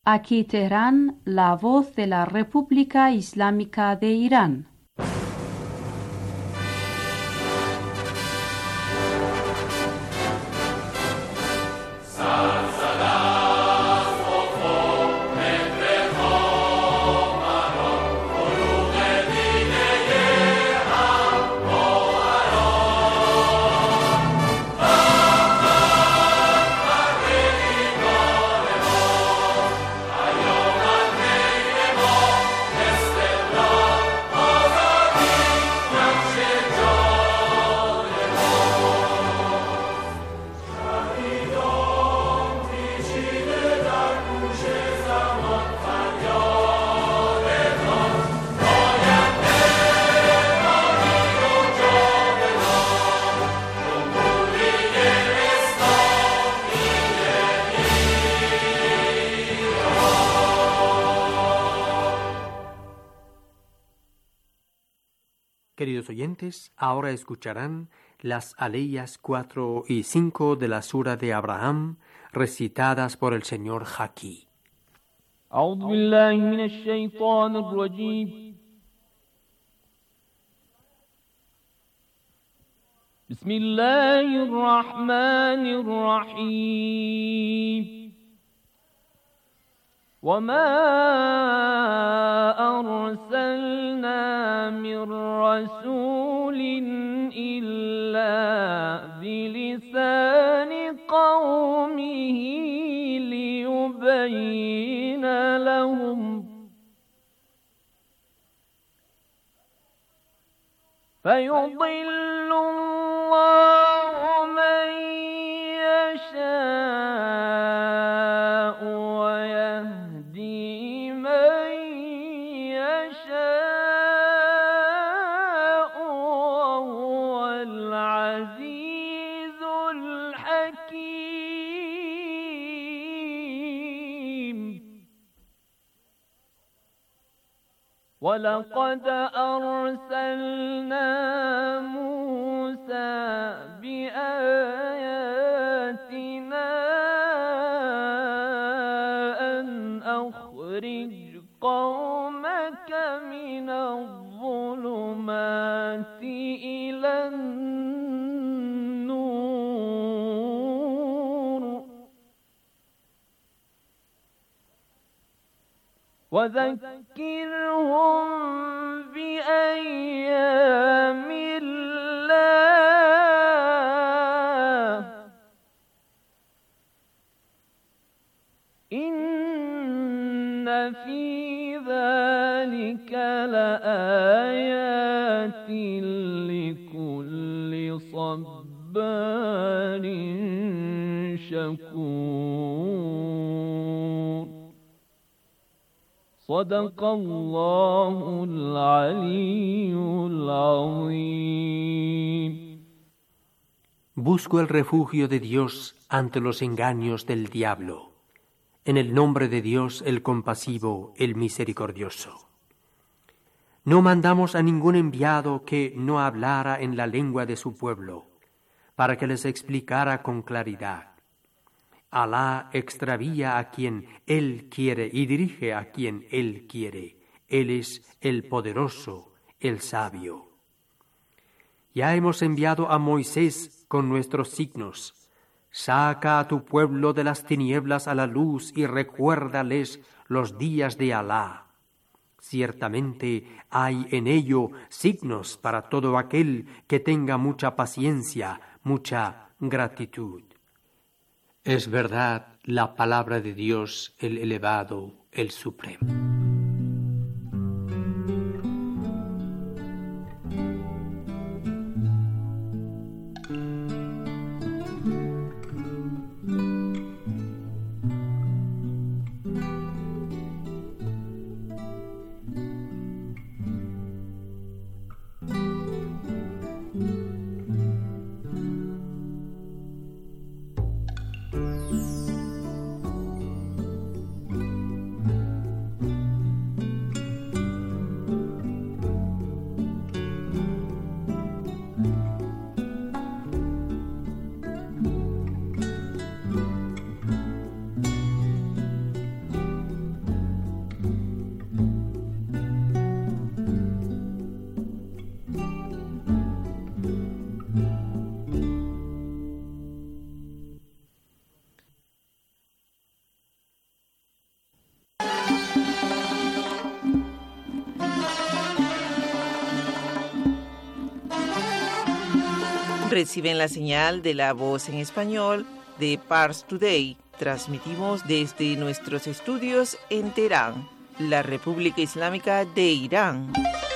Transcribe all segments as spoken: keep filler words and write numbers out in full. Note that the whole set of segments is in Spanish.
Aquí Teherán, la voz de la República Islámica de Irán. Queridos oyentes, ahora escucharán las aleyas cuatro y cinco de la sura de Abraham, recitadas por el señor Jaki. أعوذ بالله من الشيطان الرجيم. بسم الله الرحمن الرحيم. وما أرسلنا من رسول إلا بلسان قومه ليبين لهم فيضل الله من يشاء ويهدي من يشاء وهو العزيز الحكيم. ولقد أرسلنا موسى بآياتنا أن أخرج قومك من الظلمات إلى النور وذكرهم بأيام الله إن في ذلك لآيات لكل صبار شكور. صدق الله العلي العظيم. Busco el refugio de Dios ante los engaños del diablo. En el nombre de Dios, el compasivo, el misericordioso. No mandamos a ningún enviado que no hablara en la lengua de su pueblo, para que les explicara con claridad. Alá extravía a quien Él quiere y dirige a quien Él quiere. Él es el poderoso, el sabio. Ya hemos enviado a Moisés con nuestros signos. Saca a tu pueblo de las tinieblas a la luz y recuérdales los días de Alá. Ciertamente hay en ello signos para todo aquel que tenga mucha paciencia, mucha gratitud. Es verdad la palabra de Dios, el elevado, el supremo. Reciben la señal de la voz en español de Pars Today. Transmitimos desde nuestros estudios en Teherán, la República Islámica de Irán.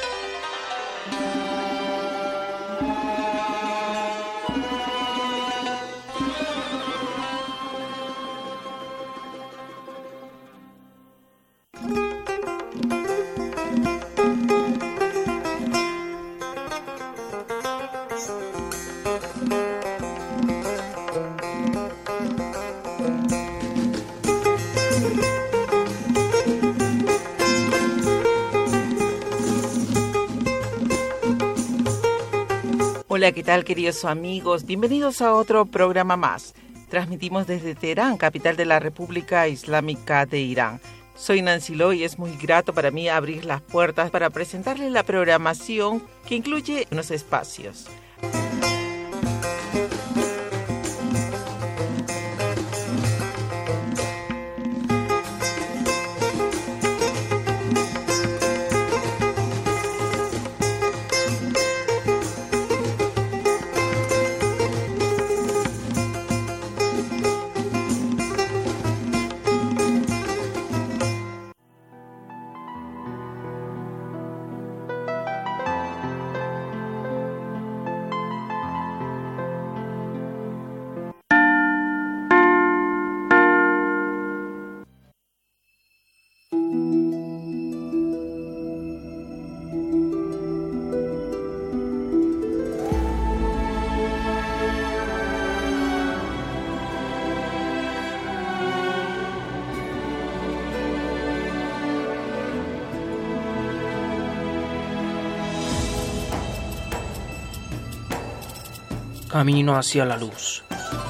Hola, ¿qué tal, queridos amigos? Bienvenidos a otro programa más. Transmitimos desde Teherán, capital de la República Islámica de Irán. Soy Nancy Lo y es muy grato para mí abrir las puertas para presentarles la programación que incluye unos espacios. Camino hacia la luz.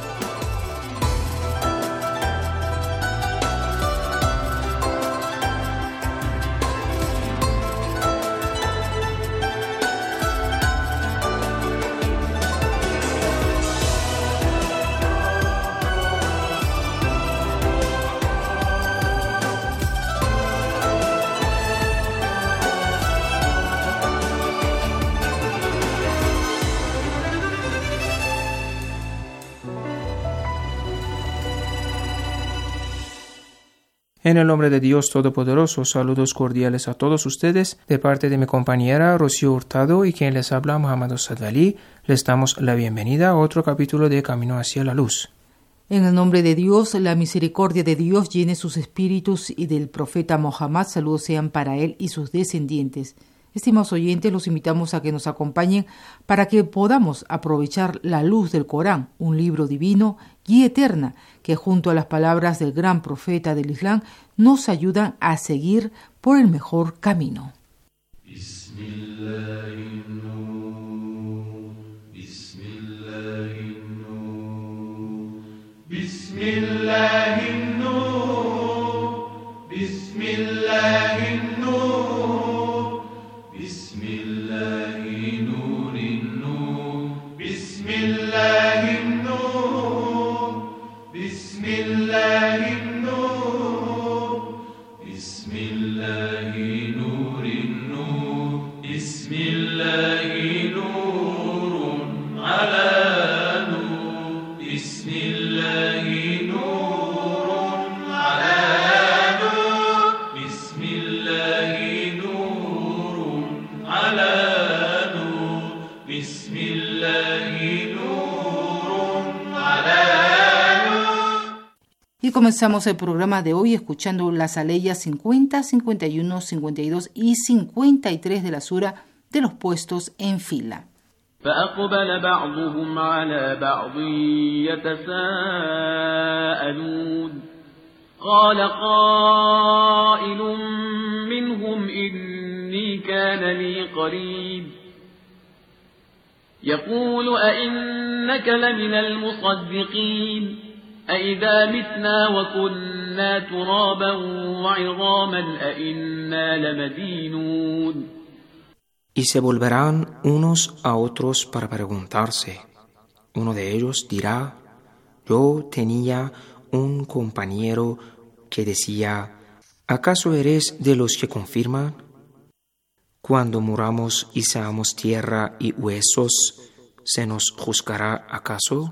En el nombre de Dios Todopoderoso, saludos cordiales a todos ustedes, de parte de mi compañera Rocío Hurtado y quien les habla, Muhammad Sadali. Les damos la bienvenida a otro capítulo de Camino hacia la Luz. En el nombre de Dios, la misericordia de Dios llene sus espíritus y del profeta Mohammed, saludos sean para él y sus descendientes. Estimados oyentes, los invitamos a que nos acompañen para que podamos aprovechar la luz del Corán, un libro divino, guía eterna, que junto a las palabras del gran profeta del Islam nos ayudan a seguir por el mejor camino. Y comenzamos el programa de hoy escuchando las aleyas cincuenta, cincuenta y uno, cincuenta y dos y cincuenta y tres de la sura de los puestos en fila. فأقبل بعضهم على بعض يتساءلون قال قائل منهم إني كان لي قريب يقول أئنك لمن المصدقين أئذا متنا وكنا ترابا وعظاما أئنا لمدينون. Y se volverán unos a otros para preguntarse. Uno de ellos dirá: yo tenía un compañero que decía, ¿acaso eres de los que confirman? Cuando muramos y seamos tierra y huesos, ¿se nos juzgará acaso?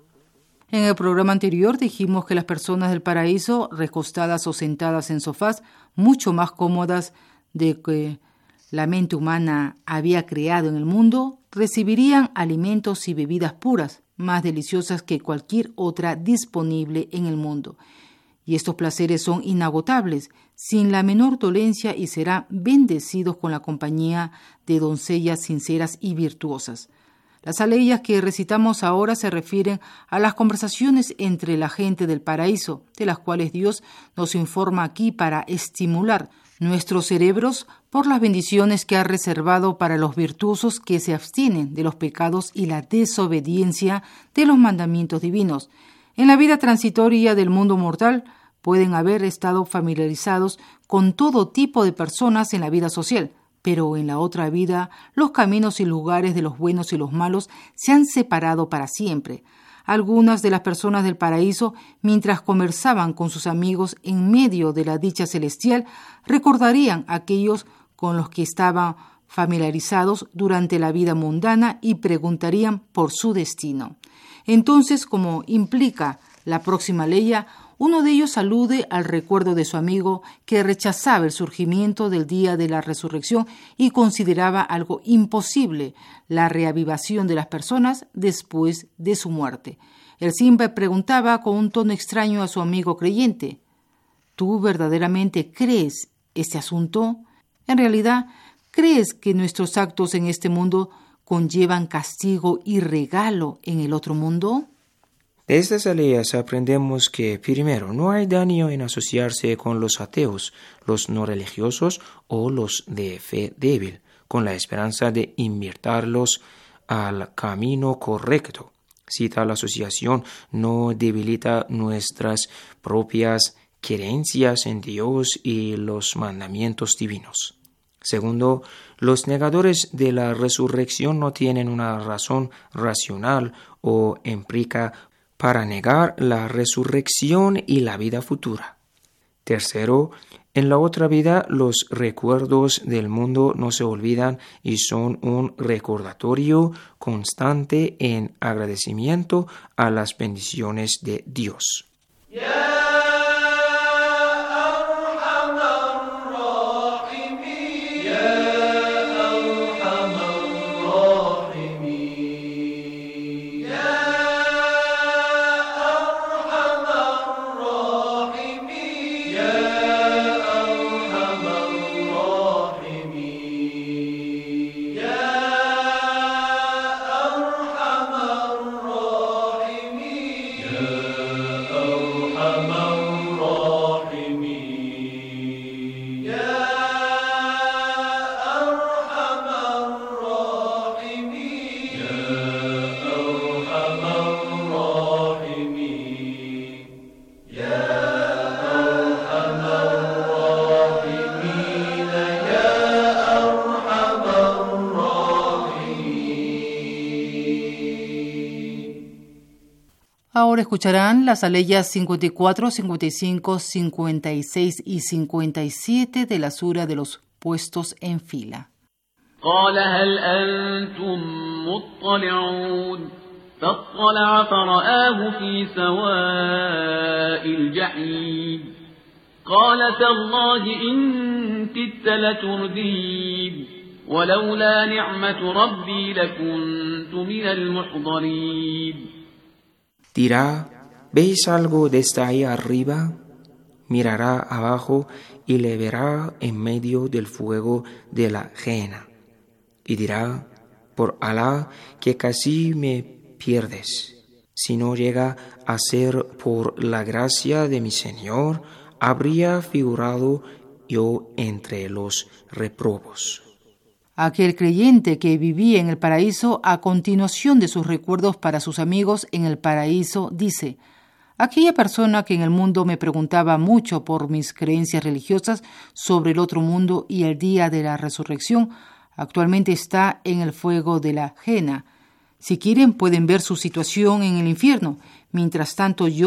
En el programa anterior dijimos que las personas del paraíso, recostadas o sentadas en sofás, mucho más cómodas de que la mente humana había creado en el mundo, recibirían alimentos y bebidas puras, más deliciosas que cualquier otra disponible en el mundo. Y estos placeres son inagotables, sin la menor dolencia, y serán bendecidos con la compañía de doncellas sinceras y virtuosas. Las aleyas que recitamos ahora se refieren a las conversaciones entre la gente del paraíso, de las cuales Dios nos informa aquí para estimular nuestros cerebros por las bendiciones que ha reservado para los virtuosos que se abstienen de los pecados y la desobediencia de los mandamientos divinos. En la vida transitoria del mundo mortal pueden haber estado familiarizados con todo tipo de personas en la vida social, pero en la otra vida los caminos y lugares de los buenos y los malos se han separado para siempre. Algunas de las personas del paraíso, mientras conversaban con sus amigos en medio de la dicha celestial, recordarían a aquellos con los que estaban familiarizados durante la vida mundana y preguntarían por su destino. Entonces, como implica la próxima leya, uno de ellos alude al recuerdo de su amigo que rechazaba el surgimiento del día de la resurrección y consideraba algo imposible la reavivación de las personas después de su muerte. El simpe preguntaba con un tono extraño a su amigo creyente: ¿tú verdaderamente crees este asunto? En realidad, ¿crees que nuestros actos en este mundo conllevan castigo y regalo en el otro mundo? De estas aleyas aprendemos que, primero, no hay daño en asociarse con los ateos, los no religiosos o los de fe débil, con la esperanza de invitarlos al camino correcto. Si tal asociación no debilita nuestras propias creencias en Dios y los mandamientos divinos. Segundo, los negadores de la resurrección no tienen una razón racional o empírica para negar la resurrección y la vida futura. Tercero, en la otra vida los recuerdos del mundo no se olvidan y son un recordatorio constante en agradecimiento a las bendiciones de Dios. Yeah. Ahora escucharán las aleyas cincuenta y cuatro, cincuenta y cinco, cincuenta y seis y cincuenta y siete de la sura de los puestos en fila. قال هل أنتم مطلعون فاطلع فرآه في سواء الجحيم قال تالله إن كدت لتردين ولولا نعمة ربي لكنت من المحضرين. Dirá: ¿veis algo desde ahí arriba? Mirará abajo y le verá en medio del fuego de la gehenna. Y dirá: por Alá, que casi me pierdes. Si no llega a ser por la gracia de mi Señor, habría figurado yo entre los reprobos. Aquel creyente que vivía en el paraíso, a continuación de sus recuerdos para sus amigos en el paraíso, dice: aquella persona que en el mundo me preguntaba mucho por mis creencias religiosas sobre el otro mundo y el día de la resurrección, actualmente está en el fuego de la gehenna. Si quieren pueden ver su situación en el infierno. Mientras tanto yo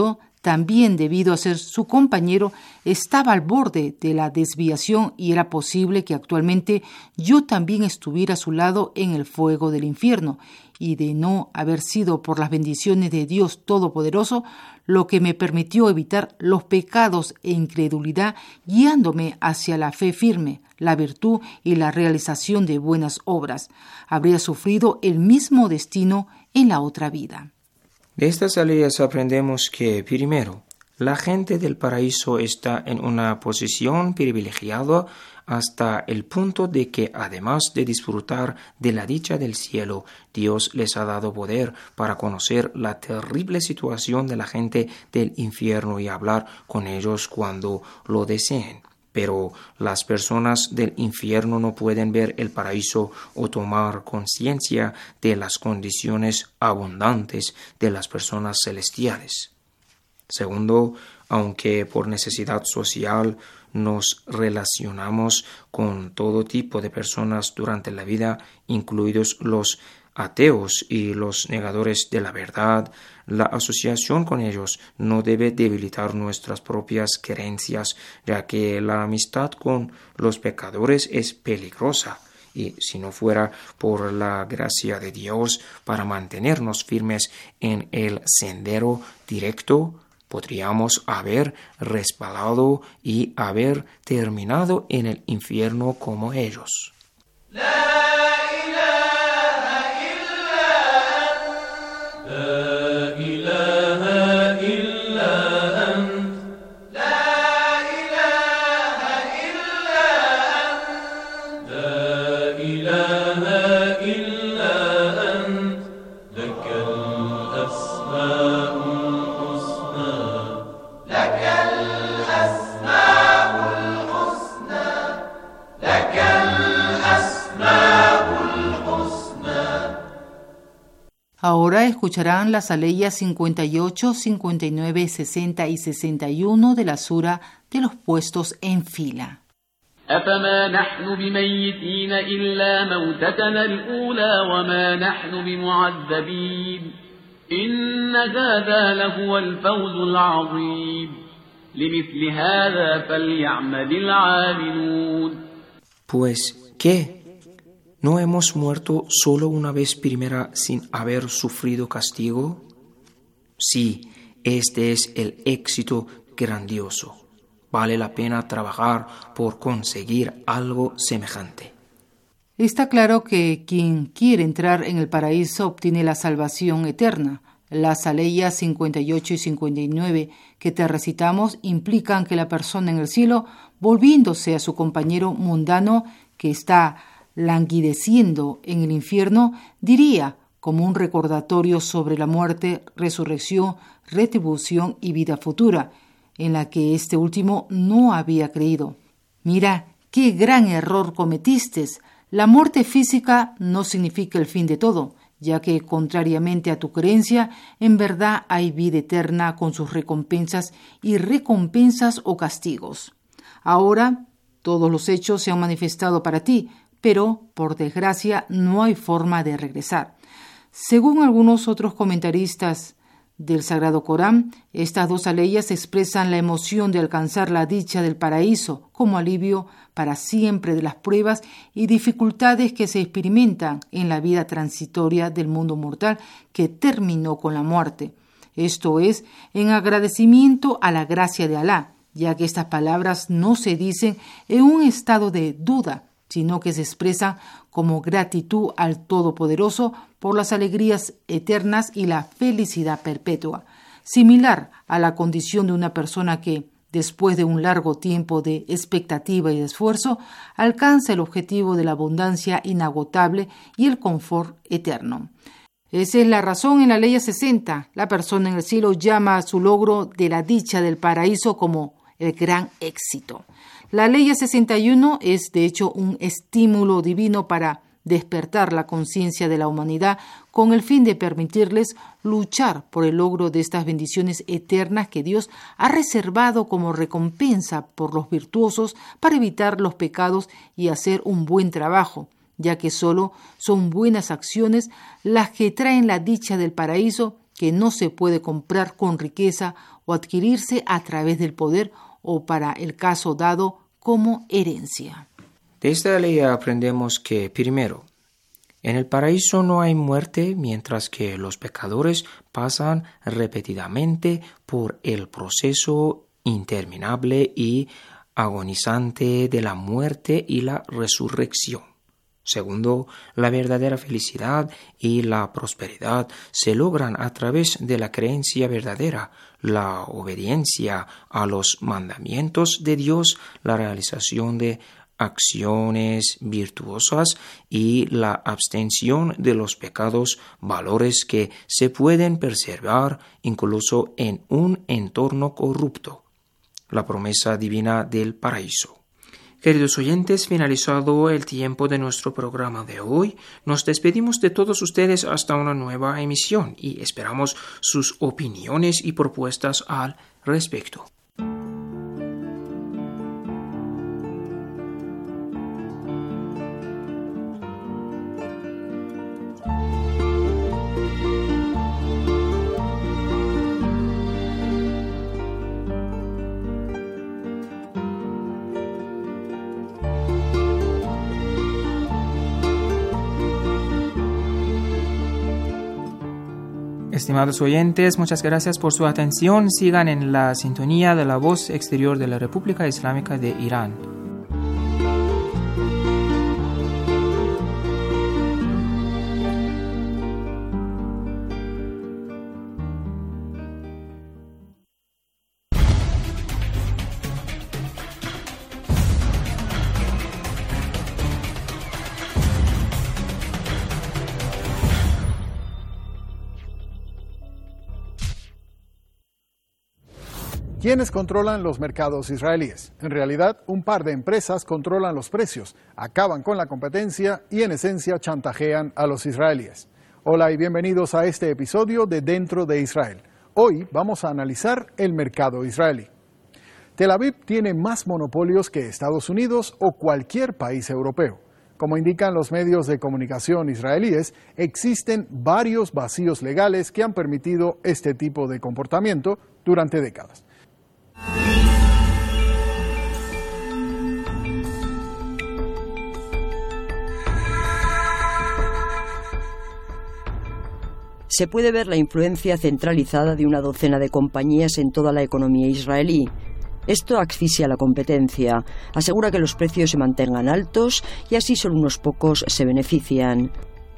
también debido a ser su compañero, estaba al borde de la desviación y era posible que actualmente yo también estuviera a su lado en el fuego del infierno, y de no haber sido por las bendiciones de Dios Todopoderoso, lo que me permitió evitar los pecados e incredulidad, guiándome hacia la fe firme, la virtud y la realización de buenas obras, habría sufrido el mismo destino en la otra vida. De estas leyes aprendemos que, primero, la gente del paraíso está en una posición privilegiada hasta el punto de que, además de disfrutar de la dicha del cielo, Dios les ha dado poder para conocer la terrible situación de la gente del infierno y hablar con ellos cuando lo deseen. Pero las personas del infierno no pueden ver el paraíso o tomar conciencia de las condiciones abundantes de las personas celestiales. Segundo, aunque por necesidad social nos relacionamos con todo tipo de personas durante la vida, incluidos los ateos y los negadores de la verdad, la asociación con ellos no debe debilitar nuestras propias creencias, ya que la amistad con los pecadores es peligrosa. Y si no fuera por la gracia de Dios para mantenernos firmes en el sendero directo, podríamos haber resbalado y haber terminado en el infierno como ellos. Ahora escucharán las aleyas cincuenta y ocho, cincuenta y nueve, sesenta y sesenta y uno de la sura de los puestos en fila. أفما نحن بميتين إلا موتتنا الأولى وما نحن بمعذبين إن هذا لهو الفوز العظيم لمثل هذا فليعمل العاملون. Pues, ¿qué? ¿No hemos muerto solo una vez primera sin haber sufrido castigo? Sí, este es el éxito grandioso. Vale la pena trabajar por conseguir algo semejante. Está claro que quien quiere entrar en el paraíso obtiene la salvación eterna. Las aleyas cincuenta y ocho y cincuenta y nueve que te recitamos implican que la persona en el cielo, volviéndose a su compañero mundano que está languideciendo en el infierno, diría, como un recordatorio sobre la muerte, resurrección, retribución y vida futura, en la que este último no había creído: mira, qué gran error cometiste. La muerte física no significa el fin de todo, ya que, contrariamente a tu creencia, en verdad hay vida eterna con sus recompensas y recompensas o castigos. Ahora, todos los hechos se han manifestado para ti, pero, por desgracia, no hay forma de regresar. Según algunos otros comentaristas del Sagrado Corán, estas dos aleyas expresan la emoción de alcanzar la dicha del paraíso como alivio para siempre de las pruebas y dificultades que se experimentan en la vida transitoria del mundo mortal que terminó con la muerte. Esto es, en agradecimiento a la gracia de Alá, ya que estas palabras no se dicen en un estado de duda, sino que se expresan como gratitud al Todopoderoso por las alegrías eternas y la felicidad perpetua, similar a la condición de una persona que, después de un largo tiempo de expectativa y de esfuerzo, alcanza el objetivo de la abundancia inagotable y el confort eterno. Esa es la razón en la ley sesenta. La persona en el cielo llama a su logro de la dicha del paraíso como el gran éxito. La ley sesenta y uno es, de hecho, un estímulo divino para despertar la conciencia de la humanidad con el fin de permitirles luchar por el logro de estas bendiciones eternas que Dios ha reservado como recompensa por los virtuosos para evitar los pecados y hacer un buen trabajo, ya que solo son buenas acciones las que traen la dicha del paraíso que no se puede comprar con riqueza o adquirirse a través del poder o, para el caso dado, como herencia. De esta ley aprendemos que, primero, en el paraíso no hay muerte, mientras que los pecadores pasan repetidamente por el proceso interminable y agonizante de la muerte y la resurrección. Segundo, la verdadera felicidad y la prosperidad se logran a través de la creencia verdadera, la obediencia a los mandamientos de Dios, la realización de acciones virtuosas y la abstención de los pecados, valores que se pueden preservar incluso en un entorno corrupto. La promesa divina del paraíso. Queridos oyentes, finalizado el tiempo de nuestro programa de hoy, nos despedimos de todos ustedes hasta una nueva emisión y esperamos sus opiniones y propuestas al respecto. Estimados oyentes, muchas gracias por su atención. Sigan en la sintonía de la voz exterior de la República Islámica de Irán. ¿Quiénes controlan los mercados israelíes? En realidad, un par de empresas controlan los precios, acaban con la competencia y en esencia chantajean a los israelíes. Hola y bienvenidos a este episodio de Dentro de Israel. Hoy vamos a analizar el mercado israelí. Tel Aviv tiene más monopolios que Estados Unidos o cualquier país europeo. Como indican los medios de comunicación israelíes, existen varios vacíos legales que han permitido este tipo de comportamiento durante décadas. Se puede ver la influencia centralizada de una docena de compañías en toda la economía israelí. Esto asfixia la competencia, asegura que los precios se mantengan altos y así solo unos pocos se benefician.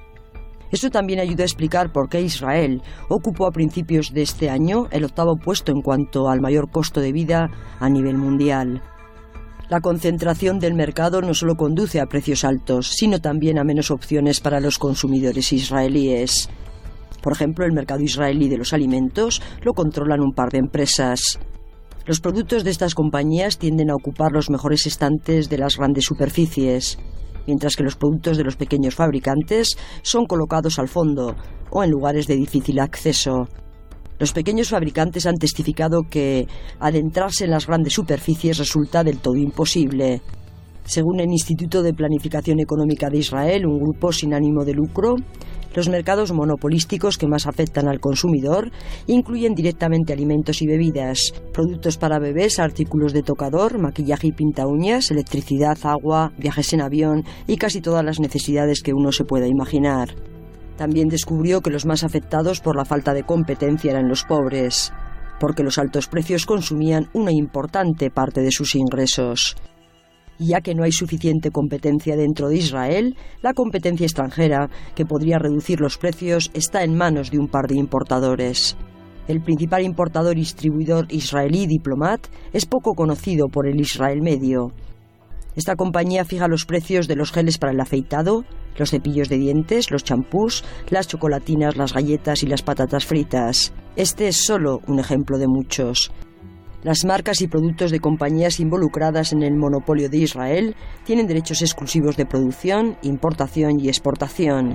Esto también ayuda a explicar por qué Israel ocupó a principios de este año el octavo puesto en cuanto al mayor costo de vida a nivel mundial. La concentración del mercado no solo conduce a precios altos, sino también a menos opciones para los consumidores israelíes. Por ejemplo, el mercado israelí de los alimentos lo controlan un par de empresas. Los productos de estas compañías tienden a ocupar los mejores estantes de las grandes superficies, mientras que los productos de los pequeños fabricantes son colocados al fondo o en lugares de difícil acceso. Los pequeños fabricantes han testificado que adentrarse en las grandes superficies resulta del todo imposible. Según el Instituto de Planificación Económica de Israel, un grupo sin ánimo de lucro, los mercados monopolísticos que más afectan al consumidor incluyen directamente alimentos y bebidas, productos para bebés, artículos de tocador, maquillaje y pintaúñas, electricidad, agua, viajes en avión y casi todas las necesidades que uno se pueda imaginar. También descubrió que los más afectados por la falta de competencia eran los pobres, porque los altos precios consumían una importante parte de sus ingresos. Ya que no hay suficiente competencia dentro de Israel, la competencia extranjera, que podría reducir los precios, está en manos de un par de importadores. El principal importador y distribuidor israelí, Diplomat, es poco conocido por el Israel medio. Esta compañía fija los precios de los geles para el afeitado, los cepillos de dientes, los champús, las chocolatinas, las galletas y las patatas fritas. Este es solo un ejemplo de muchos. Las marcas y productos de compañías involucradas en el monopolio de Israel tienen derechos exclusivos de producción, importación y exportación.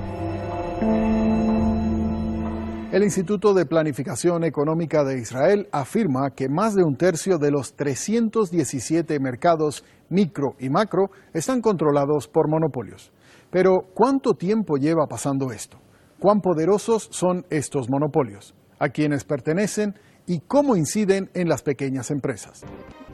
El Instituto de Planificación Económica de Israel afirma que más de un tercio de los trescientos diecisiete mercados micro y macro están controlados por monopolios. Pero, ¿cuánto tiempo lleva pasando esto? ¿Cuán poderosos son estos monopolios? a quiénes pertenecen y cómo inciden en las pequeñas empresas.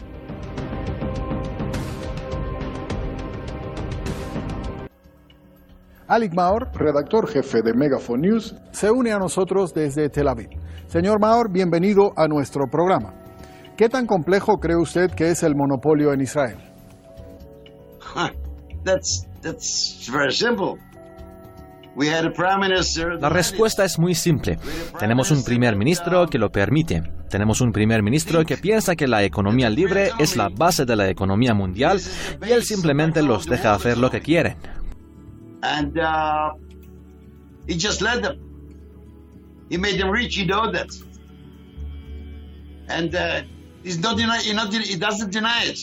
Alec Maor, redactor jefe de Megaphone News, se une a nosotros desde Tel Aviv. Señor Maor, bienvenido a nuestro programa. ¿Qué tan complejo cree usted que es el monopolio en Israel? Huh. That's, that's very simple. We had a prime minister... La respuesta es muy simple. Tenemos un primer ministro que lo permite. Tenemos un primer ministro que piensa que la economía libre es la base de la economía mundial y él simplemente los deja hacer lo que quieren. And uh, he just let them. He made them rich, you know that. And uh, he's not deny, he, not, he doesn't deny it.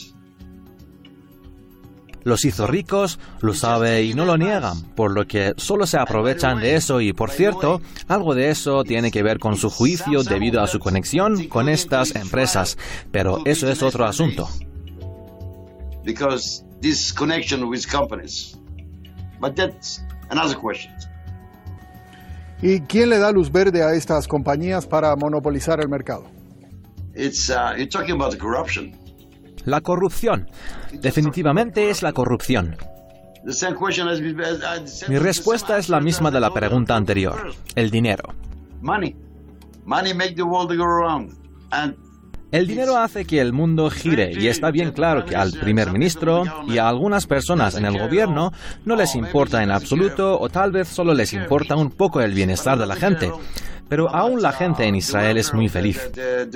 Los hizo ricos, lo sabe y no lo niegan, por lo que solo se aprovechan de eso y, por cierto, algo de eso tiene que ver con su juicio debido a su conexión con estas empresas, pero eso es otro asunto. Because this connection with companies. But that's another question. ¿Y quién le da luz verde a estas compañías para monopolizar el mercado? It's, uh, you're talking about corruption. La corrupción. Definitivamente es la corrupción. The same question as, uh, Mi respuesta es la misma de la pregunta anterior. El dinero. Money. Money make the world go around. And el dinero hace que el mundo gire y está bien claro que al primer ministro y a algunas personas en el gobierno no les importa en absoluto o tal vez solo les importa un poco el bienestar de la gente. Pero aún la gente en Israel es muy feliz.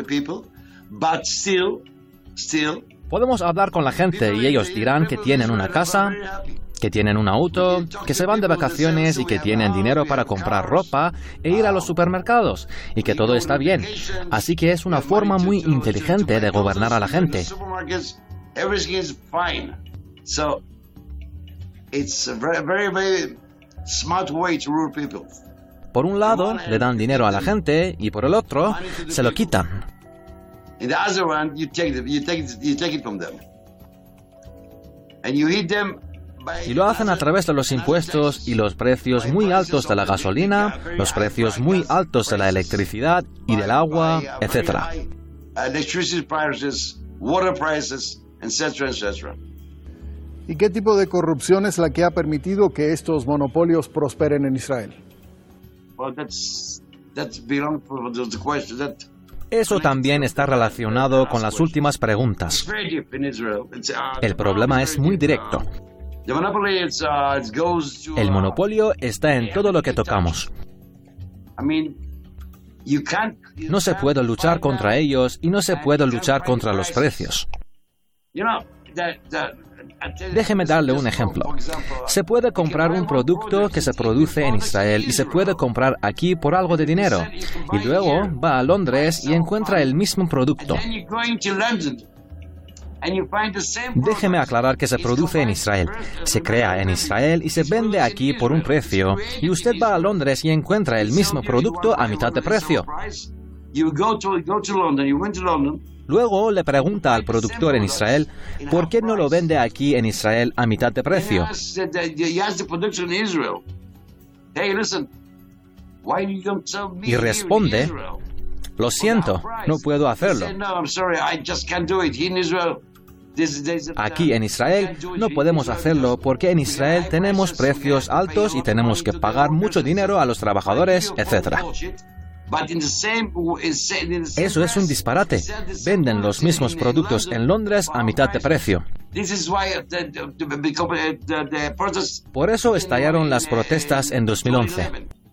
Podemos hablar con la gente y ellos dirán que tienen una casa, que tienen un auto, que se van de vacaciones y que tienen dinero para comprar ropa e ir a los supermercados, y que todo está bien. Así que es una forma muy inteligente de gobernar a la gente. Por un lado, le dan dinero a la gente y por el otro, se lo quitan. Y lo hacen a través de los impuestos y los precios muy altos de la gasolina, los precios muy altos de la electricidad y del agua, etcétera. ¿Y qué tipo de corrupción es la que ha permitido que estos monopolios prosperen en Israel? Eso también está relacionado con las últimas preguntas. El problema es muy directo. El monopolio está en todo lo que tocamos. No se puede luchar contra ellos y no se puede luchar contra los precios. Déjeme darle un ejemplo. Se puede comprar un producto que se produce en Israel y se puede comprar aquí por algo de dinero. Y luego va a Londres y encuentra el mismo producto. Déjeme aclarar que se produce en Israel, se crea en Israel y se vende aquí por un precio, y usted va a Londres y encuentra el mismo producto a mitad de precio. Luego le pregunta al productor en Israel, ¿por qué no lo vende aquí en Israel a mitad de precio? Y responde, lo siento, no puedo hacerlo. Aquí en Israel no podemos hacerlo porque en Israel tenemos precios altos y tenemos que pagar mucho dinero a los trabajadores, etcétera. Eso es un disparate. Venden los mismos productos en Londres a mitad de precio. Por eso estallaron las protestas en dos mil once.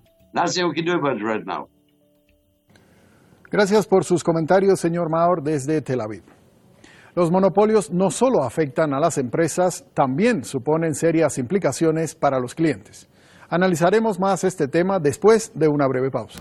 Gracias por sus comentarios, señor Maor, desde Tel Aviv. Los monopolios no solo afectan a las empresas, también suponen serias implicaciones para los clientes. Analizaremos más este tema después de una breve pausa.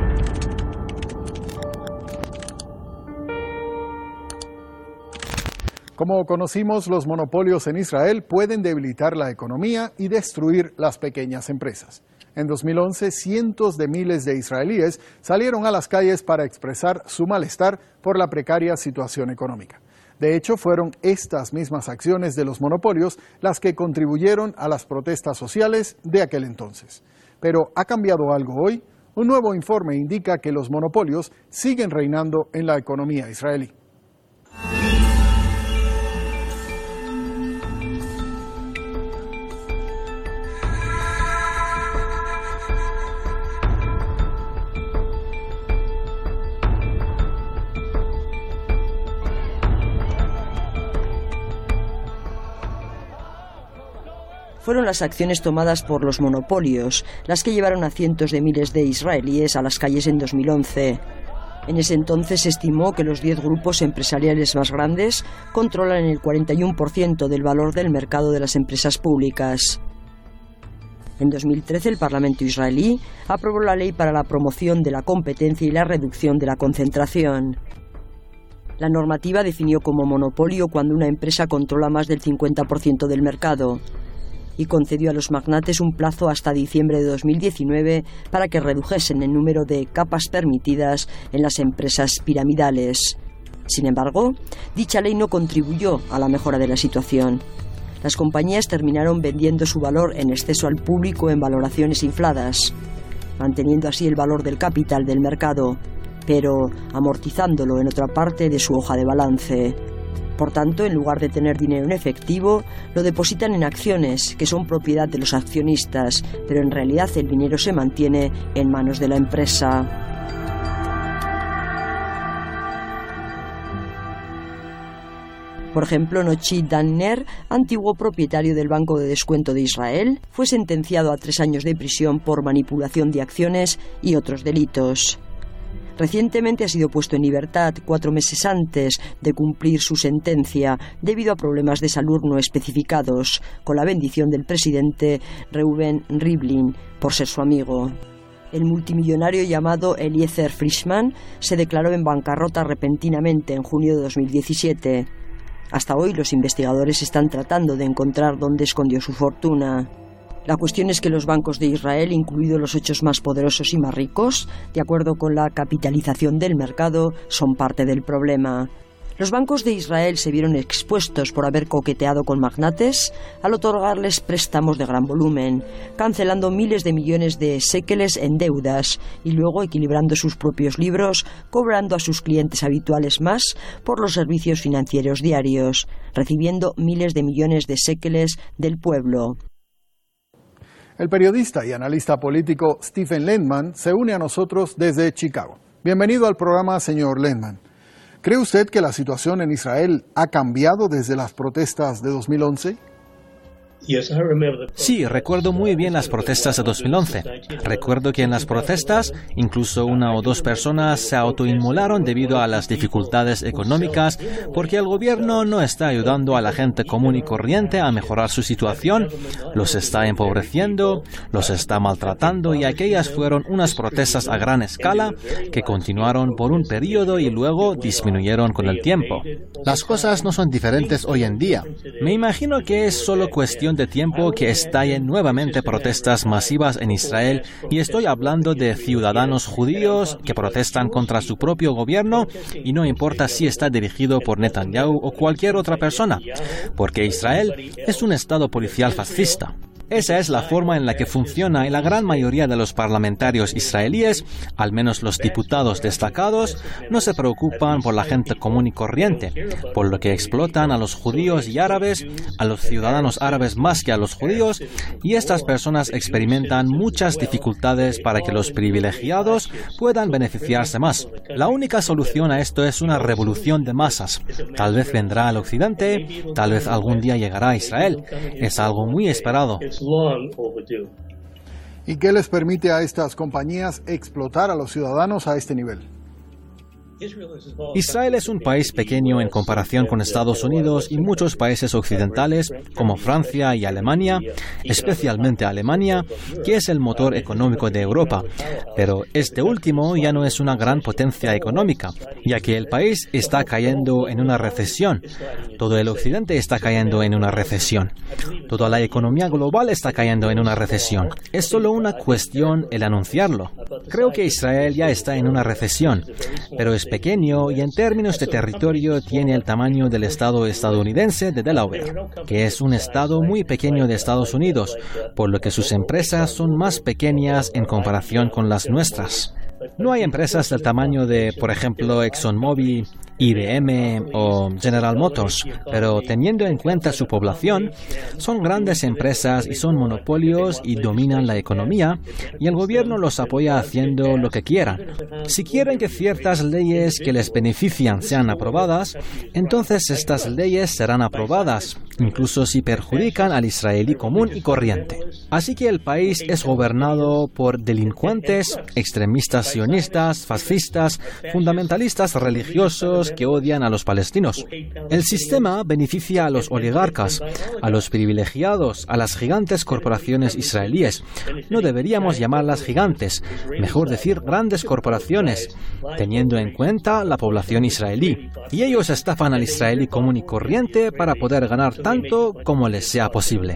Como conocimos, los monopolios en Israel pueden debilitar la economía y destruir las pequeñas empresas. En dos mil once, cientos de miles de israelíes salieron a las calles para expresar su malestar por la precaria situación económica. De hecho, fueron estas mismas acciones de los monopolios las que contribuyeron a las protestas sociales de aquel entonces. Pero ¿ha cambiado algo hoy? Un nuevo informe indica que los monopolios siguen reinando en la economía israelí. Fueron las acciones tomadas por los monopolios las que llevaron a cientos de miles de israelíes a las calles en dos mil once. En ese entonces se estimó que los diez grupos empresariales más grandes controlan el cuarenta y uno por ciento del valor del mercado de las empresas públicas. En dos mil trece el Parlamento israelí aprobó la ley para la promoción de la competencia y la reducción de la concentración. La normativa definió como monopolio cuando una empresa controla más del cincuenta por ciento del mercado, y concedió a los magnates un plazo hasta diciembre de dos mil diecinueve para que redujesen el número de capas permitidas en las empresas piramidales. Sin embargo, dicha ley no contribuyó a la mejora de la situación. Las compañías terminaron vendiendo su valor en exceso al público en valoraciones infladas, manteniendo así el valor del capital del mercado, pero amortizándolo en otra parte de su hoja de balance. Por tanto, en lugar de tener dinero en efectivo, lo depositan en acciones, que son propiedad de los accionistas, pero en realidad el dinero se mantiene en manos de la empresa. Por ejemplo, Nochi Dan-Ner, antiguo propietario del Banco de Descuento de Israel, fue sentenciado a tres años de prisión por manipulación de acciones y otros delitos. Recientemente ha sido puesto en libertad cuatro meses antes de cumplir su sentencia debido a problemas de salud no especificados, con la bendición del presidente Reuven Rivlin por ser su amigo. El multimillonario llamado Eliezer Frischman se declaró en bancarrota repentinamente en junio de dos mil diecisiete. Hasta hoy los investigadores están tratando de encontrar dónde escondió su fortuna. La cuestión es que los bancos de Israel, incluidos los ocho más poderosos y más ricos, de acuerdo con la capitalización del mercado, son parte del problema. Los bancos de Israel se vieron expuestos por haber coqueteado con magnates al otorgarles préstamos de gran volumen, cancelando miles de millones de séqueles en deudas y luego equilibrando sus propios libros, cobrando a sus clientes habituales más por los servicios financieros diarios, recibiendo miles de millones de séqueles del pueblo. El periodista y analista político Stephen Lendman se une a nosotros desde Chicago. Bienvenido al programa, señor Lendman. ¿Cree usted que la situación en Israel ha cambiado desde las protestas de dos mil once? Sí, recuerdo muy bien las protestas de dos mil once. Recuerdo que en las protestas incluso una o dos personas se autoinmolaron debido a las dificultades económicas porque el gobierno no está ayudando a la gente común y corriente a mejorar su situación, los está empobreciendo, los está maltratando y aquellas fueron unas protestas a gran escala que continuaron por un periodo y luego disminuyeron con el tiempo. Las cosas no son diferentes hoy en día. Me imagino que es solo cuestión de tiempo que estallen nuevamente protestas masivas en Israel y estoy hablando de ciudadanos judíos que protestan contra su propio gobierno y no importa si está dirigido por Netanyahu o cualquier otra persona, porque Israel es un estado policial fascista. Esa es la forma en la que funciona y la gran mayoría de los parlamentarios israelíes, al menos los diputados destacados, no se preocupan por la gente común y corriente, por lo que explotan a los judíos y árabes, a los ciudadanos árabes más que a los judíos, y estas personas experimentan muchas dificultades para que los privilegiados puedan beneficiarse más. La única solución a esto es una revolución de masas. Tal vez vendrá al occidente, tal vez algún día llegará a Israel. Es algo muy esperado. ¿Y qué les permite a estas compañías explotar a los ciudadanos a este nivel? Israel es un país pequeño en comparación con Estados Unidos y muchos países occidentales como Francia y Alemania, especialmente Alemania, que es el motor económico de Europa. Pero este último ya no es una gran potencia económica, ya que el país está cayendo en una recesión. Todo el occidente está cayendo en una recesión. Toda la economía global está cayendo en una recesión. Es solo una cuestión el anunciarlo. Creo que Israel ya está en una recesión, pero es pequeño y en términos de territorio tiene el tamaño del estado estadounidense de Delaware, que es un estado muy pequeño de Estados Unidos, por lo que sus empresas son más pequeñas en comparación con las nuestras. No hay empresas del tamaño de, por ejemplo, ExxonMobil, I B M o General Motors, pero teniendo en cuenta su población, son grandes empresas y son monopolios y dominan la economía, y el gobierno los apoya haciendo lo que quieran. Si quieren que ciertas leyes que les benefician sean aprobadas, entonces estas leyes serán aprobadas, incluso si perjudican al israelí común y corriente. Así que el país es gobernado por delincuentes, extremistas sionistas, fascistas, fundamentalistas religiosos que odian a los palestinos. El sistema beneficia a los oligarcas, a los privilegiados, a las gigantes corporaciones israelíes. No deberíamos llamarlas gigantes, mejor decir grandes corporaciones, teniendo en cuenta la población israelí. Y ellos estafan al israelí común y corriente para poder ganar tanto como les sea posible.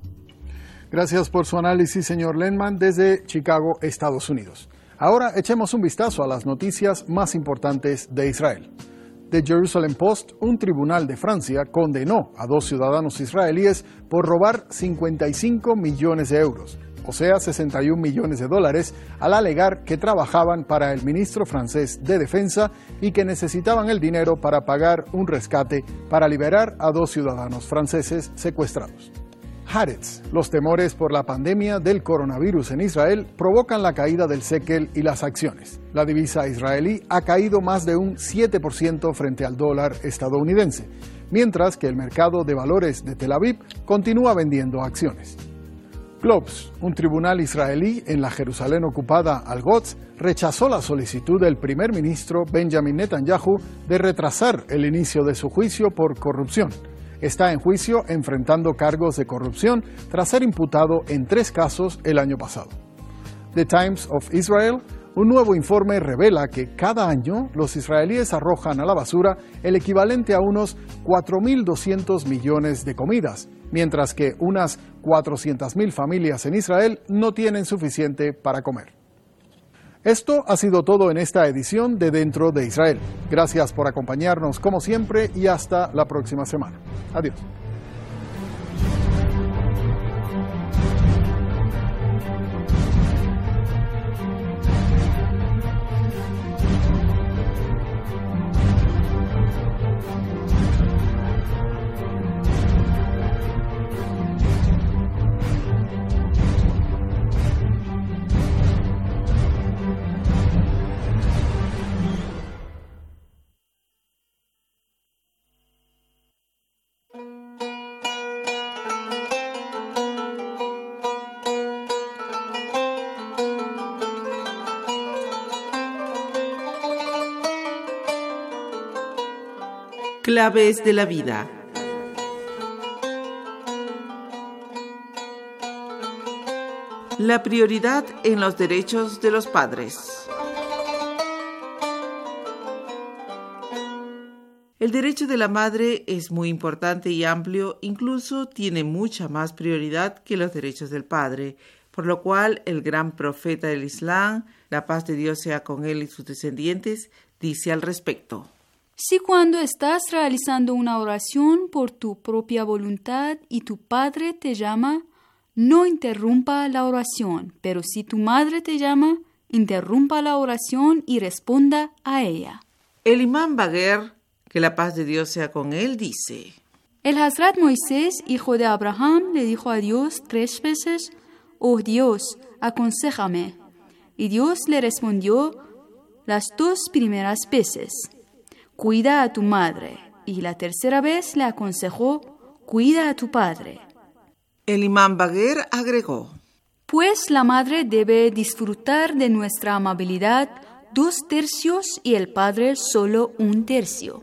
Gracias por su análisis, señor Lenman, desde Chicago, Estados Unidos. Ahora echemos un vistazo a las noticias más importantes de Israel. The Jerusalem Post, un tribunal de Francia condenó a dos ciudadanos israelíes por robar cincuenta y cinco millones de euros, o sea, sesenta y un millones de dólares, al alegar que trabajaban para el ministro francés de Defensa y que necesitaban el dinero para pagar un rescate para liberar a dos ciudadanos franceses secuestrados. Haaretz, los temores por la pandemia del coronavirus en Israel provocan la caída del shekel y las acciones. La divisa israelí ha caído más de un siete por ciento frente al dólar estadounidense, mientras que el mercado de valores de Tel Aviv continúa vendiendo acciones. Globes, un tribunal israelí en la Jerusalén ocupada Al-Quds, rechazó la solicitud del primer ministro Benjamin Netanyahu de retrasar el inicio de su juicio por corrupción. Está en juicio enfrentando cargos de corrupción tras ser imputado en tres casos el año pasado. The Times of Israel, un nuevo informe revela que cada año los israelíes arrojan a la basura el equivalente a unos cuatro mil doscientos millones de comidas, mientras que unas cuatrocientas mil familias en Israel no tienen suficiente para comer. Esto ha sido todo en esta edición de Dentro de Israel. Gracias por acompañarnos como siempre y hasta la próxima semana. Adiós. Claves de la vida. La prioridad en los derechos de los padres. El derecho de la madre es muy importante y amplio, incluso tiene mucha más prioridad que los derechos del padre, por lo cual el gran profeta del Islam, la paz de Dios sea con él y sus descendientes, dice al respecto. Si cuando estás realizando una oración por tu propia voluntad y tu padre te llama, no interrumpa la oración, pero si tu madre te llama, interrumpa la oración y responda a ella. El imán Bagher, que la paz de Dios sea con él, dice: El Hazrat Moisés, hijo de Abraham, le dijo a Dios tres veces: Oh Dios, aconséjame. Y Dios le respondió las dos primeras veces: Cuida a tu madre. Y la tercera vez le aconsejó: Cuida a tu padre. El imán Bagher agregó: Pues la madre debe disfrutar de nuestra amabilidad dos tercios y el padre solo un tercio.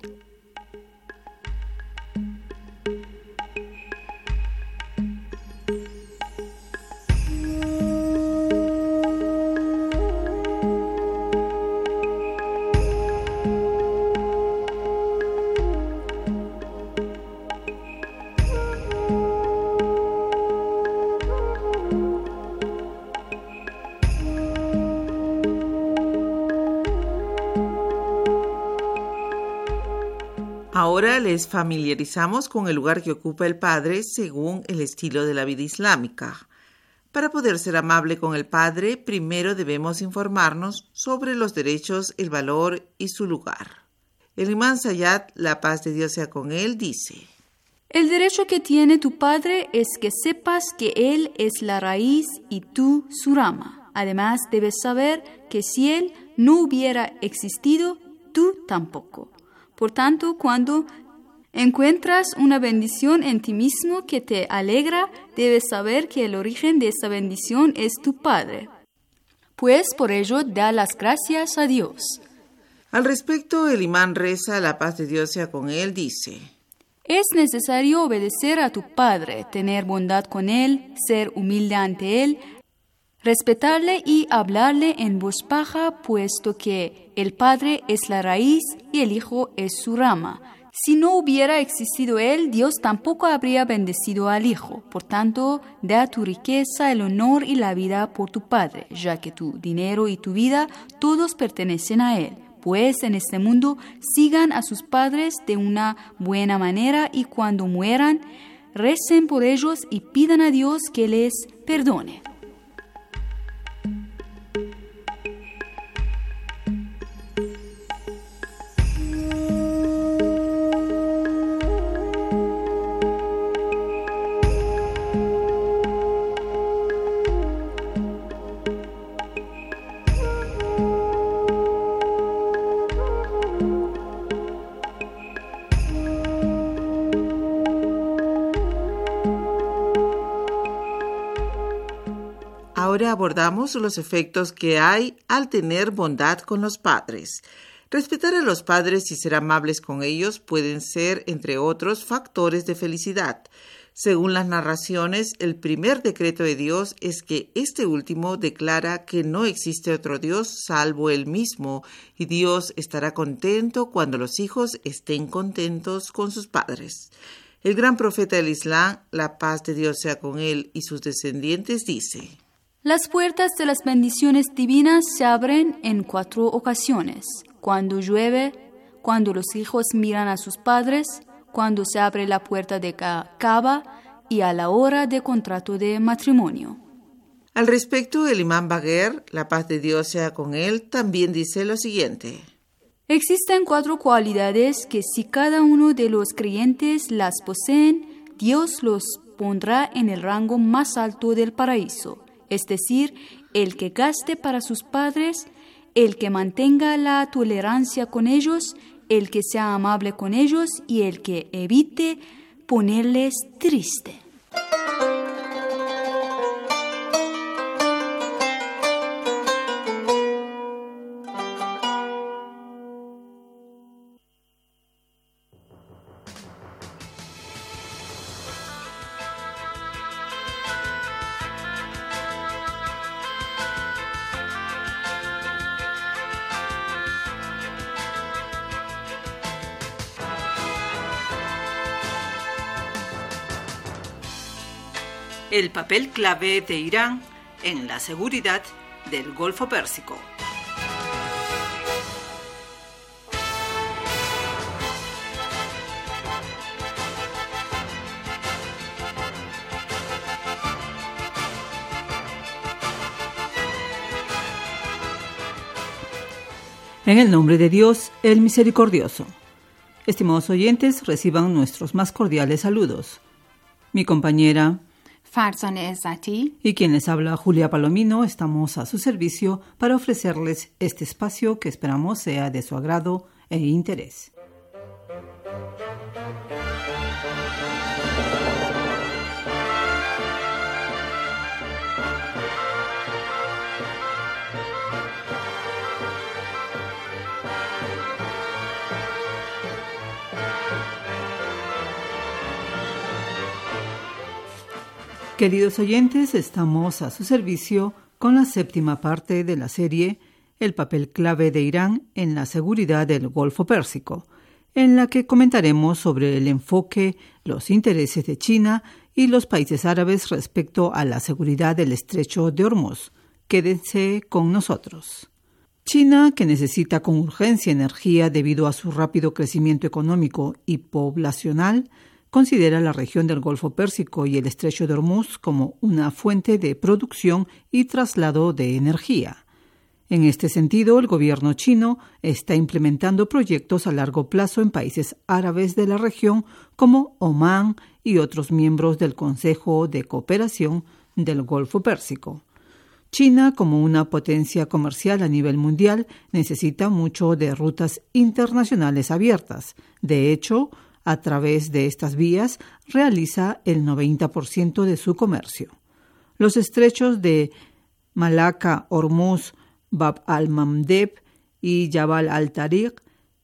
Ahora les familiarizamos con el lugar que ocupa el Padre según el estilo de la vida islámica. Para poder ser amable con el Padre, primero debemos informarnos sobre los derechos, el valor y su lugar. El imán Sayyad, la paz de Dios sea con él, dice: el derecho que tiene tu Padre es que sepas que Él es la raíz y tú su rama. Además, debes saber que si Él no hubiera existido, tú tampoco. Por tanto, cuando encuentras una bendición en ti mismo que te alegra, debes saber que el origen de esa bendición es tu Padre. Pues por ello da las gracias a Dios. Al respecto, el imán reza, la paz de Dios sea con él, dice: es necesario obedecer a tu Padre, tener bondad con Él, ser humilde ante Él, respetarle y hablarle en voz baja, puesto que el Padre es la raíz y el Hijo es su rama. Si no hubiera existido Él, Dios tampoco habría bendecido al Hijo. Por tanto, da tu riqueza, el honor y la vida por tu Padre, ya que tu dinero y tu vida todos pertenecen a Él. Pues en este mundo sigan a sus padres de una buena manera y cuando mueran, recen por ellos y pidan a Dios que les perdone. Ahora abordamos los efectos que hay al tener bondad con los padres. Respetar a los padres y ser amables con ellos pueden ser, entre otros, factores de felicidad. Según las narraciones, el primer decreto de Dios es que este último declara que no existe otro Dios salvo Él mismo, y Dios estará contento cuando los hijos estén contentos con sus padres. El gran profeta del Islam, la paz de Dios sea con él y sus descendientes, dice: las puertas de las bendiciones divinas se abren en cuatro ocasiones: cuando llueve, cuando los hijos miran a sus padres, cuando se abre la puerta de Kaaba y a la hora de contrato de matrimonio. Al respecto, el imán Bagher, la paz de Dios sea con él, también dice lo siguiente: existen cuatro cualidades que si cada uno de los creyentes las poseen, Dios los pondrá en el rango más alto del paraíso. Es decir, el que gaste para sus padres, el que mantenga la tolerancia con ellos, el que sea amable con ellos y el que evite ponerles triste. El papel clave de Irán en la seguridad del Golfo Pérsico. En el nombre de Dios, el Misericordioso. Estimados oyentes, reciban nuestros más cordiales saludos. Mi compañera Farzaneh Ezzati y quien les habla, Julia Palomino, estamos a su servicio para ofrecerles este espacio que esperamos sea de su agrado e interés. Queridos oyentes, estamos a su servicio con la séptima parte de la serie El papel clave de Irán en la seguridad del Golfo Pérsico, en la que comentaremos sobre el enfoque, los intereses de China y los países árabes respecto a la seguridad del estrecho de Hormuz. Quédense con nosotros. China, que necesita con urgencia energía debido a su rápido crecimiento económico y poblacional, considera la región del Golfo Pérsico y el Estrecho de Hormuz como una fuente de producción y traslado de energía. En este sentido, el gobierno chino está implementando proyectos a largo plazo en países árabes de la región como Omán y otros miembros del Consejo de Cooperación del Golfo Pérsico. China, como una potencia comercial a nivel mundial, necesita mucho de rutas internacionales abiertas. De hecho, a través de estas vías realiza el noventa por ciento de su comercio. Los estrechos de Malaca, Hormuz, Bab al-Mandeb y Jabal al-Tariq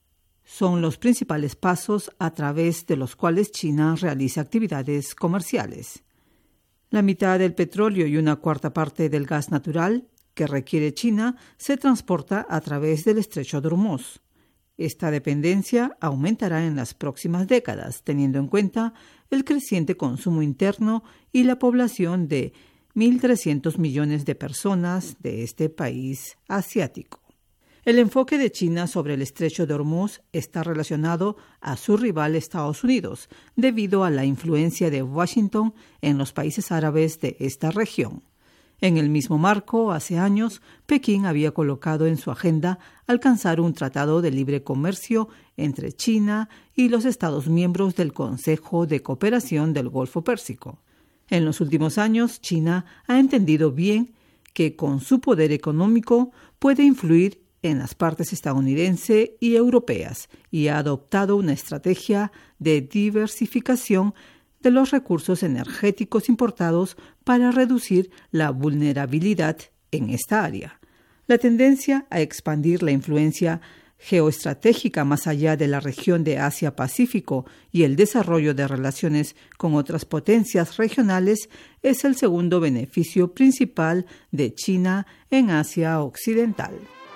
son los principales pasos a través de los cuales China realiza actividades comerciales. La mitad del petróleo y una cuarta parte del gas natural que requiere China se transporta a través del estrecho de Hormuz. Esta dependencia aumentará en las próximas décadas, teniendo en cuenta el creciente consumo interno y la población de mil trescientos millones de personas de este país asiático. El enfoque de China sobre el estrecho de Hormuz está relacionado a su rival Estados Unidos, debido a la influencia de Washington en los países árabes de esta región. En el mismo marco, hace años, Pekín había colocado en su agenda alcanzar un tratado de libre comercio entre China y los Estados miembros del Consejo de Cooperación del Golfo Pérsico. En los últimos años, China ha entendido bien que con su poder económico puede influir en las partes estadounidense y europeas y ha adoptado una estrategia de diversificación de los recursos energéticos importados para reducir la vulnerabilidad en esta área. La tendencia a expandir la influencia geoestratégica más allá de la región de Asia-Pacífico y el desarrollo de relaciones con otras potencias regionales es el segundo beneficio principal de China en Asia Occidental.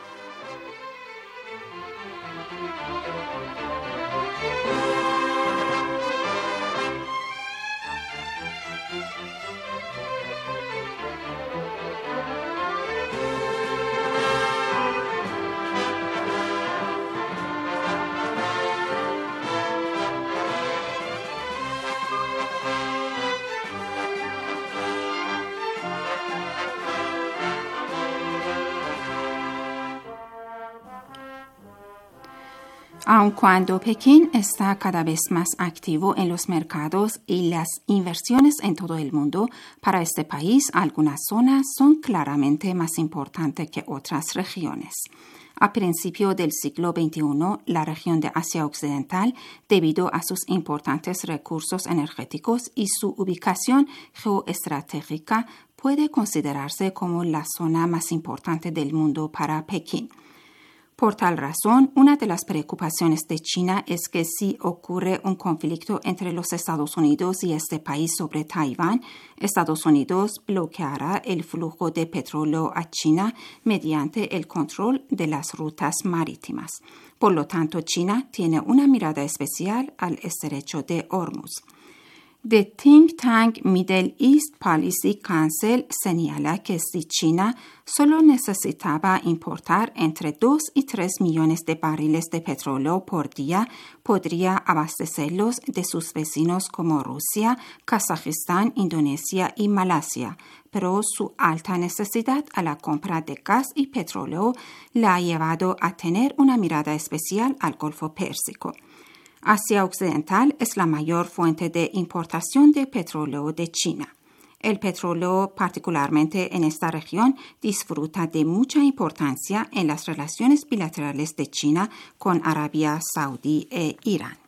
Aun cuando Pekín está cada vez más activo en los mercados y las inversiones en todo el mundo, para este país algunas zonas son claramente más importantes que otras regiones. A principios del siglo veintiuno, la región de Asia Occidental, debido a sus importantes recursos energéticos y su ubicación geoestratégica, puede considerarse como la zona más importante del mundo para Pekín. Por tal razón, una de las preocupaciones de China es que si ocurre un conflicto entre los Estados Unidos y este país sobre Taiwán, Estados Unidos bloqueará el flujo de petróleo a China mediante el control de las rutas marítimas. Por lo tanto, China tiene una mirada especial al estrecho de Hormuz. The think tank Middle East Policy Council señala que si China solo necesitaba importar entre dos y tres millones de barriles de petróleo por día, podría abastecerlos de sus vecinos como Rusia, Kazajistán, Indonesia y Malasia. Pero su alta necesidad a la compra de gas y petróleo la ha llevado a tener una mirada especial al Golfo Pérsico. Asia Occidental es la mayor fuente de importación de petróleo de China. El petróleo, particularmente en esta región, disfruta de mucha importancia en las relaciones bilaterales de China con Arabia Saudí e Irán.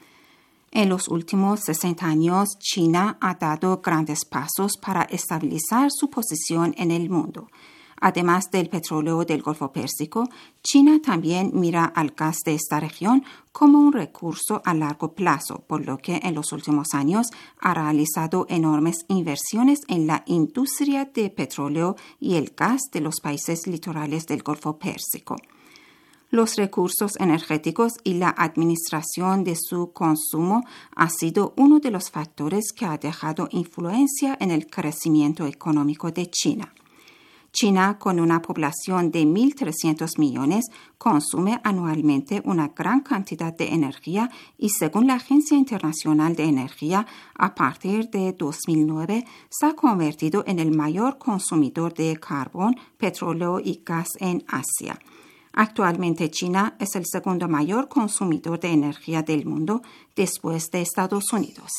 En los últimos sesenta años, China ha dado grandes pasos para estabilizar su posición en el mundo. Además del petróleo del Golfo Pérsico, China también mira al gas de esta región como un recurso a largo plazo, por lo que en los últimos años ha realizado enormes inversiones en la industria de petróleo y el gas de los países litorales del Golfo Pérsico. Los recursos energéticos y la administración de su consumo ha sido uno de los factores que ha dejado influencia en el crecimiento económico de China. China, con una población de mil trescientos millones, consume anualmente una gran cantidad de energía y, según la Agencia Internacional de Energía, a partir de dos mil nueve se ha convertido en el mayor consumidor de carbón, petróleo y gas en Asia. Actualmente, China es el segundo mayor consumidor de energía del mundo después de Estados Unidos.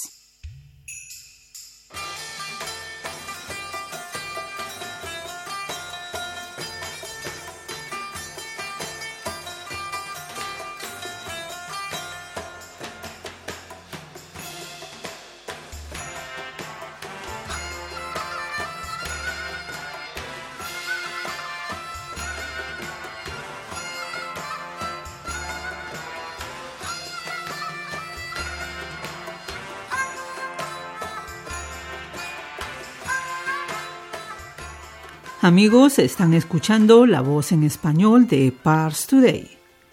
Amigos, están escuchando la voz en español de Pars Today.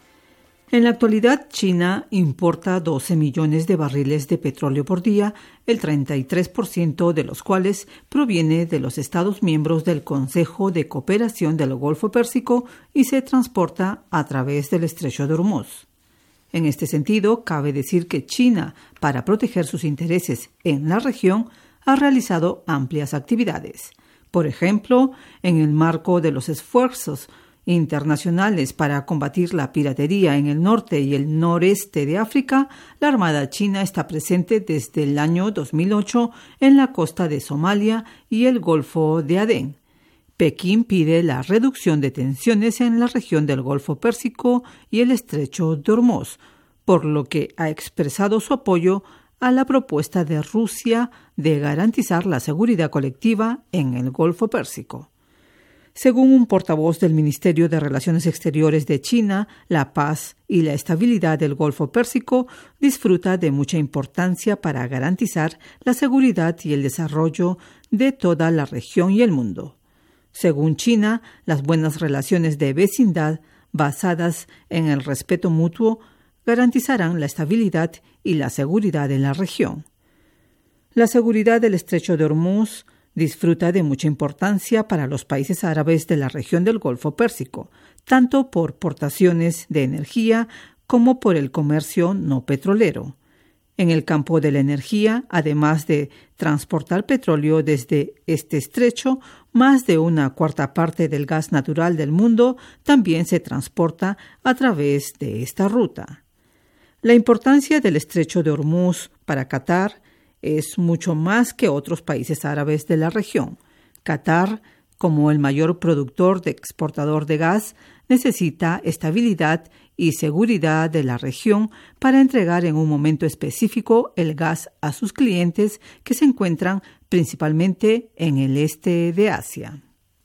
En la actualidad, China importa doce millones de barriles de petróleo por día, el treinta y tres por ciento de los cuales proviene de los Estados miembros del Consejo de Cooperación del Golfo Pérsico y se transporta a través del Estrecho de Hormuz. En este sentido, cabe decir que China, para proteger sus intereses en la región, ha realizado amplias actividades. Por ejemplo, en el marco de los esfuerzos internacionales para combatir la piratería en el norte y el noreste de África, la Armada china está presente desde el año dos mil ocho en la costa de Somalia y el Golfo de Adén. Pekín pide la reducción de tensiones en la región del Golfo Pérsico y el Estrecho de Hormuz, por lo que ha expresado su apoyo a la propuesta de Rusia de garantizar la seguridad colectiva en el Golfo Pérsico. Según un portavoz del Ministerio de Relaciones Exteriores de China, la paz y la estabilidad del Golfo Pérsico disfruta de mucha importancia para garantizar la seguridad y el desarrollo de toda la región y el mundo. Según China, las buenas relaciones de vecindad basadas en el respeto mutuo garantizarán la estabilidad y la seguridad en la región. La seguridad del Estrecho de Hormuz disfruta de mucha importancia para los países árabes de la región del Golfo Pérsico, tanto por portaciones de energía como por el comercio no petrolero. En el campo de la energía, además de transportar petróleo desde este estrecho, más de una cuarta parte del gas natural del mundo también se transporta a través de esta ruta. La importancia del Estrecho de Hormuz para Qatar es mucho más que otros países árabes de la región. Qatar, como el mayor productor de exportador de gas, necesita estabilidad y seguridad de la región para entregar en un momento específico el gas a sus clientes que se encuentran principalmente en el este de Asia.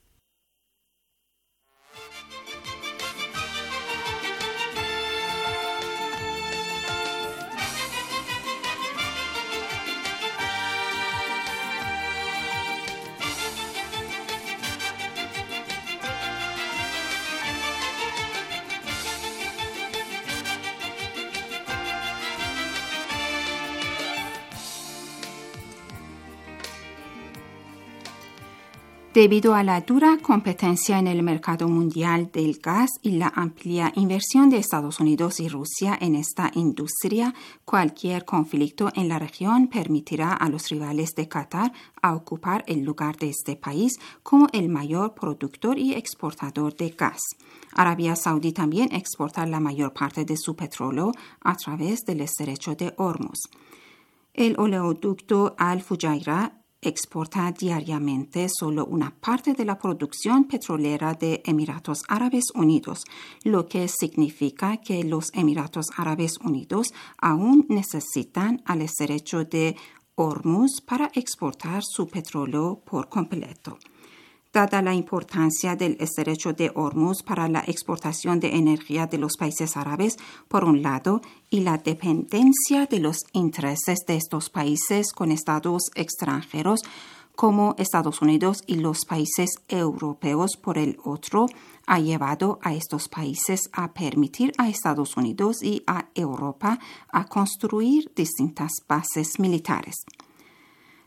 Debido a la dura competencia en el mercado mundial del gas y la amplia inversión de Estados Unidos y Rusia en esta industria, cualquier conflicto en la región permitirá a los rivales de Qatar a ocupar el lugar de este país como el mayor productor y exportador de gas. Arabia Saudí también exporta la mayor parte de su petróleo a través del Estrecho de Hormuz. El oleoducto Al-Fujairah exporta diariamente solo una parte de la producción petrolera de Emiratos Árabes Unidos, lo que significa que los Emiratos Árabes Unidos aún necesitan al Estrecho de Hormuz para exportar su petróleo por completo. Dada la importancia del Estrecho de Hormuz para la exportación de energía de los países árabes, por un lado, y la dependencia de los intereses de estos países con estados extranjeros como Estados Unidos y los países europeos por el otro, ha llevado a estos países a permitir a Estados Unidos y a Europa a construir distintas bases militares.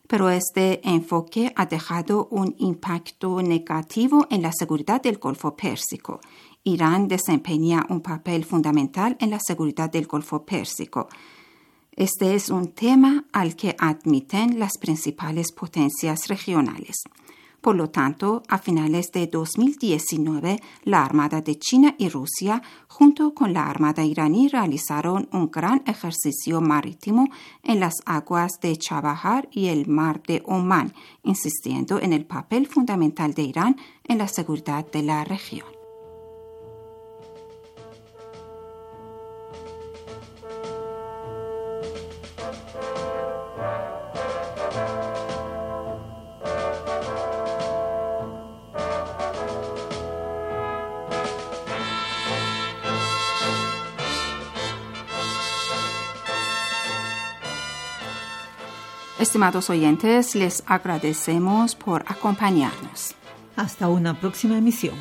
pero este enfoque ha dejado un impacto negativo en la seguridad del Golfo Pérsico. Irán desempeña un papel fundamental en la seguridad del Golfo Pérsico. Este es un tema al que admiten las principales potencias regionales. Por lo tanto, a finales de dos mil diecinueve, la Armada de China y Rusia, junto con la Armada iraní, realizaron un gran ejercicio marítimo en las aguas de Chabahar y el Mar de Omán, insistiendo en el papel fundamental de Irán en la seguridad de la región. Estimados oyentes, les agradecemos por acompañarnos. Hasta una próxima emisión.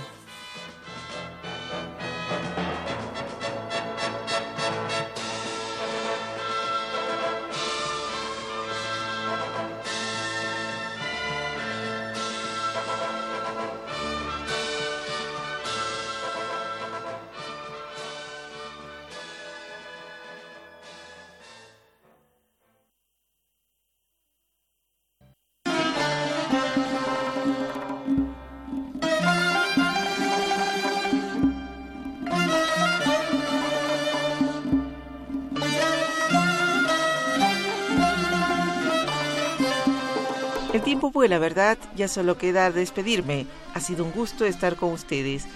El tiempo vuela, ¿verdad? Ya solo queda despedirme. Ha sido un gusto estar con ustedes.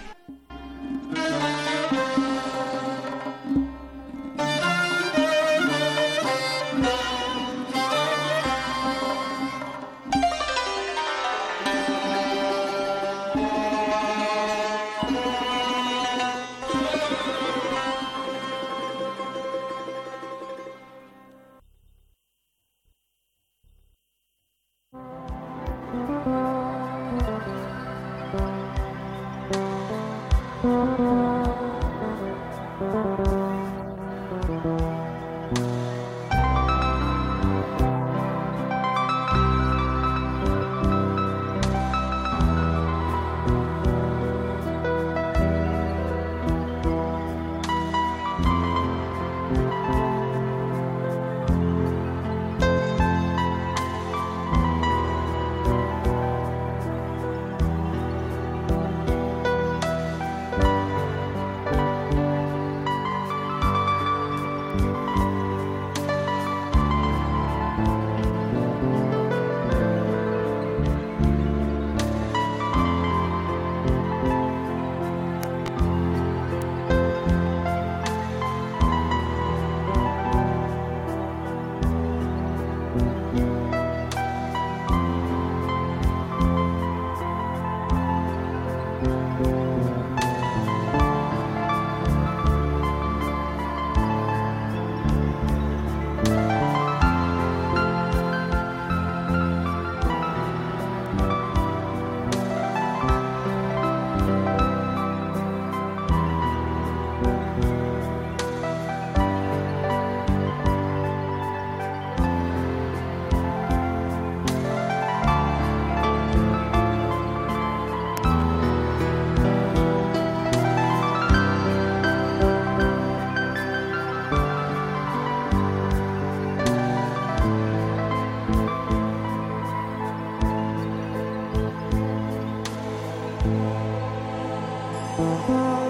Thank you.